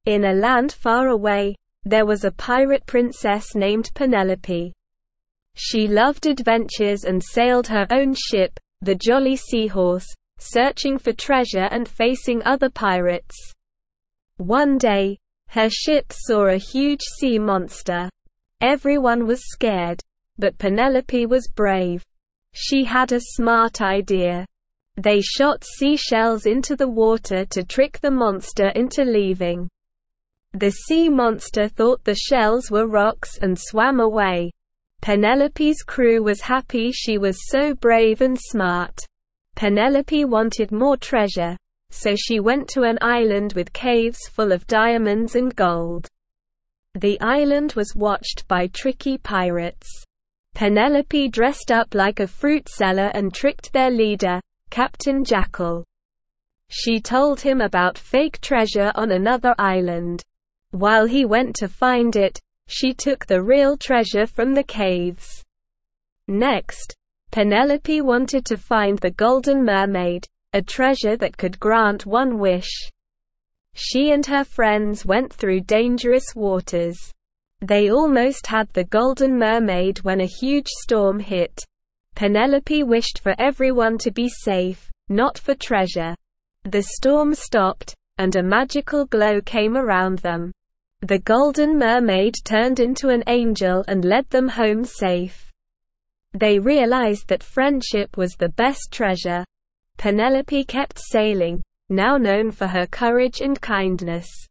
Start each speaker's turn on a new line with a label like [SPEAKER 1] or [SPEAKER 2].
[SPEAKER 1] In a land far away, there was a pirate princess named Penelope. She loved adventures and sailed her own ship, the Jolly Seahorse, searching for treasure and facing other pirates. One day, her ship saw a huge sea monster. Everyone was scared, but Penelope was brave. She had a smart idea. They shot seashells into the water to trick the monster into leaving. The sea monster thought the shells were rocks and swam away. Penelope's crew was happy she was so brave and smart. Penelope wanted more treasure, so she went to an island with caves full of diamonds and gold. The island was watched by tricky pirates. Penelope dressed up like a fruit seller and tricked their leader, Captain Jackal. She told him about fake treasure on another island. While he went to find it, she took the real treasure from the caves. Next, Penelope wanted to find the Golden Mermaid, a treasure that could grant one wish. She and her friends went through dangerous waters. They almost had the Golden Mermaid when a huge storm hit. Penelope wished for everyone to be safe, not for treasure. The storm stopped, and a magical glow came around them. The Golden Mermaid turned into an angel and led them home safe. They realized that friendship was the best treasure. Penelope kept sailing, now known for her courage and kindness.